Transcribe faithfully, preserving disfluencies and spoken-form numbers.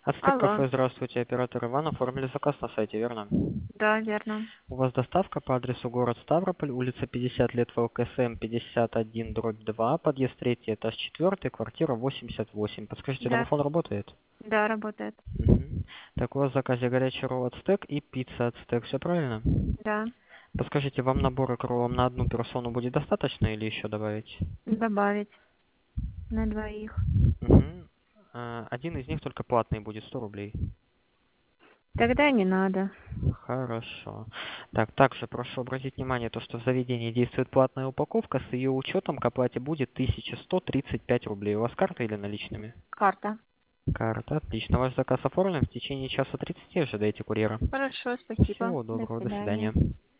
Ацтек Алло. кафе, здравствуйте, оператор Иван, оформили заказ на сайте, верно? Да, верно. У вас доставка по адресу город Ставрополь, улица пятьдесят лет ВЛКСМ пятьдесят один дробь два, подъезд третий, этаж четыре, квартира восемьдесят восемь. Подскажите, Да. домофон работает? Да, работает. Мгм. Так, у вас в заказе горячий ролл ацтек и пицца ацтек, все правильно? Да. Подскажите, вам набора к роллам на одну персону будет достаточно или еще добавить? Добавить на двоих. Мгм. А, Один из них только платный будет, сто рублей. Тогда не надо. Хорошо. Так, также прошу обратить внимание, то, что в заведении действует платная упаковка, с ее учетом к оплате будет тысяча сто тридцать пять рублей. У вас карта или наличными? Карта. Карта, отлично. Ваш заказ оформлен. В течение часа тридцати ожидайте курьера. Хорошо, спасибо. Всего До доброго, до свидания. свидания.